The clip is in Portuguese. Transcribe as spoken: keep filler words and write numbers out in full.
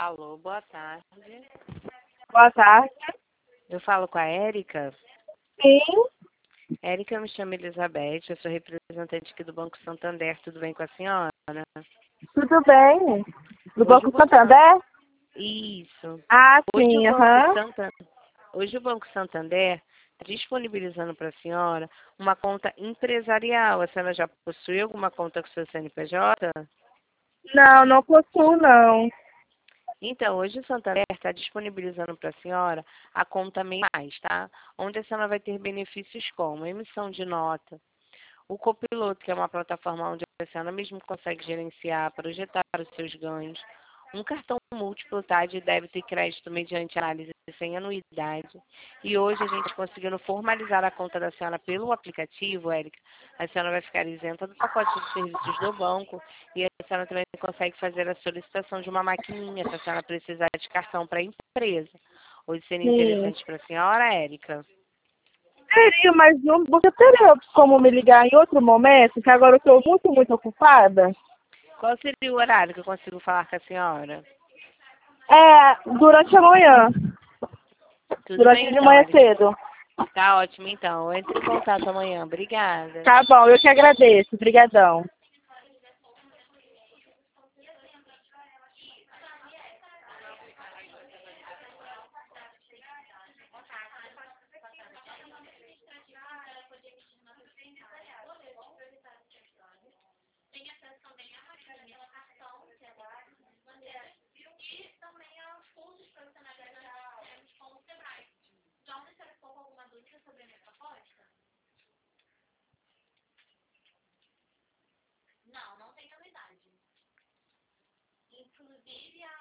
Alô, boa tarde. Boa tarde. Eu falo com a Érica. Sim, Érica, eu me chamo Elizabeth, eu sou representante aqui do Banco Santander. Tudo bem com a senhora? tudo bem. Do Hoje Banco o Banco Santander? Isso. Ah, Hoje o sim, Banco aham. Santander, hoje o Banco Santander está disponibilizando para a senhora uma conta empresarial. A senhora já possui alguma conta com seu C N P J? Não, não possuo, não. Então, hoje o Santander está disponibilizando para a senhora a conta Mais, tá? Onde a senhora vai ter benefícios como emissão de nota, o Copiloto, que é uma plataforma onde a senhora mesmo consegue gerenciar, projetar os seus ganhos, um cartão múltiplo, tá, de débito e crédito mediante análise sem anuidade. E hoje a gente conseguindo formalizar a conta da senhora pelo aplicativo, Érica, a senhora vai ficar isenta do pacote de serviços do banco e a senhora também consegue fazer a solicitação de uma maquininha, se a senhora precisar de cartão para a empresa. Hoje seria Sim. interessante para a senhora, Érica? Teria, mas não, você teria como me ligar em outro momento, que agora eu estou muito, muito ocupada? Qual seria o horário que eu consigo falar com a senhora? É, durante a manhã. Tudo Durante bem, de então, manhã Érica? cedo. Tá ótimo, então. Eu entro em contato amanhã. Obrigada. Tá bom, eu que agradeço. Obrigadão. Não, não tem novidade. Inclusive, a